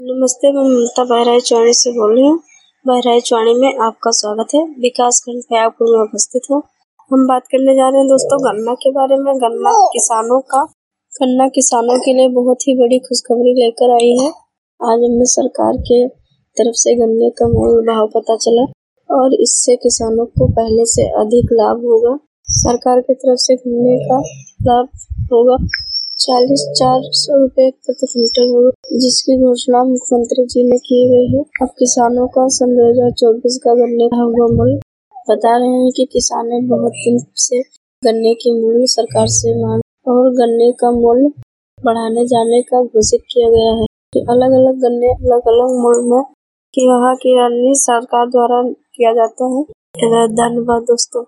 नमस्ते, मैं ममता बहराइच वाणी से बोल रही हूँ। बहराइच वाणी में आपका स्वागत है। विकासखंड फयापुर में उपस्थित हूँ। हम बात करने जा रहे हैं दोस्तों गन्ना के बारे में। गन्ना किसानों के लिए बहुत ही बड़ी खुशखबरी लेकर आई है। आज हमें सरकार के तरफ से गन्ने का मूल भाव पता चला और इससे किसानों को पहले से अधिक लाभ होगा। सरकार की तरफ से गन्ने का लाभ होगा 4,400 रुपए प्रति क्विंटल होगा, जिसकी घोषणा मुख्यमंत्री जी ने की गई है। अब किसानों का सन 2024 का गन्ने का हुआ मूल्य बता रहे हैं कि किसानों बहुत दिन से गन्ने की मूल्य सरकार से मांग और गन्ने का मूल्य बढ़ाने जाने का घोषित किया गया है कि अलग अलग गन्ने अलग अलग मूल्य में की वहाँ की रणनीति सरकार द्वारा किया जाता है। धन्यवाद दोस्तों।